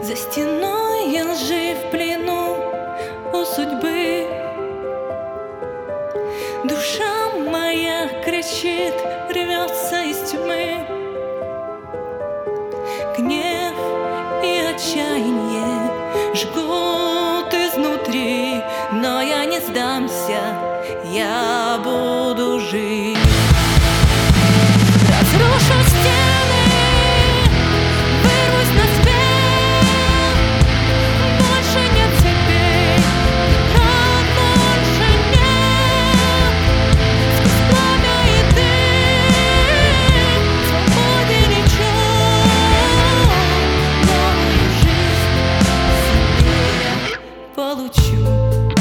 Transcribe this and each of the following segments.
За стеной лжи в плену у судьбы. Душа моя кричит, рвется из тьмы. Гнев и отчаяние жгут изнутри, но я не сдамся, я буду жить. Разрушу стены, вырвусь на свет. Больше нет цепей, ран больше нет. Сквозь пламя и дым свободе лечу. Новую жизнь себе я получу.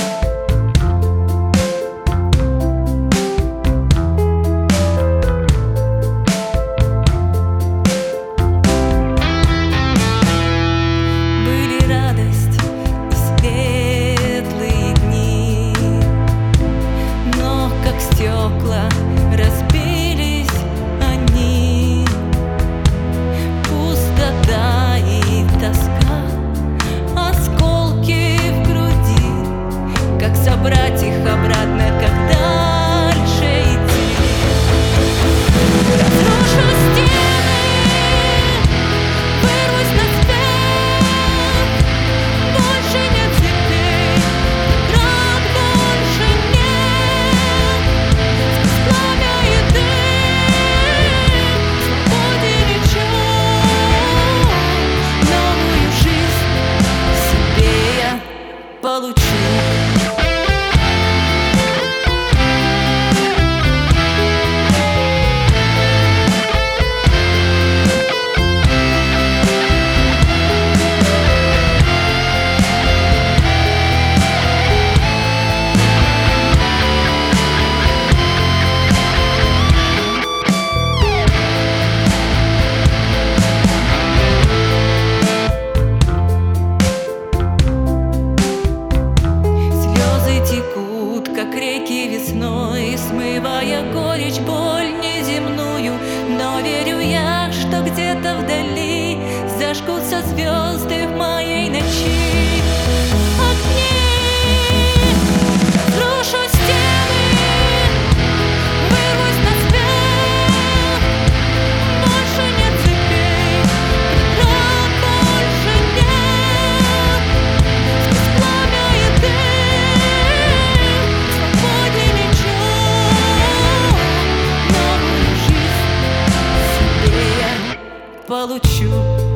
Стекла разбились они, пустота и тоска, осколки в груди. Как собрать их обратно, как дальше идти? Разрушу стены, вырвусь на свет. Больше нет цепей, ран больше нет. Получу. Как реки весной, смывая горечь, боль неземную. Но верю я, что где-то вдали зажгутся звезды в моей ночи. Огни, разрушу стены, вырвусь на свет. Больше нет цепей, ран больше нет. Сквозь пламя и дым получу.